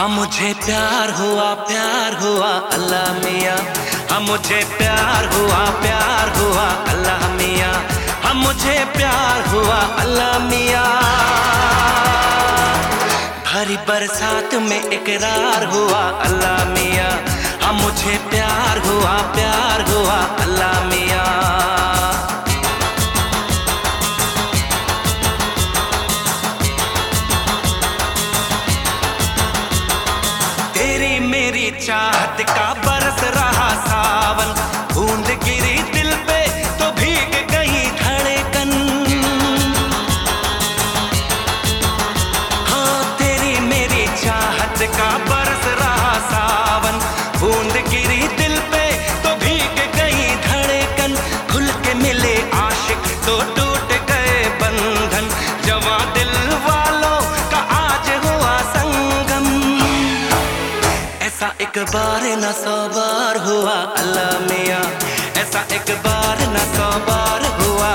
मुझे प्यार हुआ अल्लाह मियाँ। हाँ मुझे प्यार हुआ अल्लाह मियाँ। हाँ मुझे प्यार हुआ अल्लाह मियाँ। भरी बरसात में इकरार हुआ अल्लाह मियाँ। हाँ मुझे प्यार हुआ अल्लाह मियाँ। तेरी मेरी चाहत का बरस रहा सावन, बूंद गिरी दिल पे तो भीग गई धड़कन। हाँ तेरी मेरी चाहत का बरस रहा सावन, बूंद गिरी दिल पे तो भीग गई धड़कन। खुल के मिले आशिक तो टूट गए बंधन, जवां दिल वालों का आज हुआ संगम। ऐसा एक बार न 100 बार हुआ अल्लाह मियाँ, ऐसा एक बार न 100 बार हुआ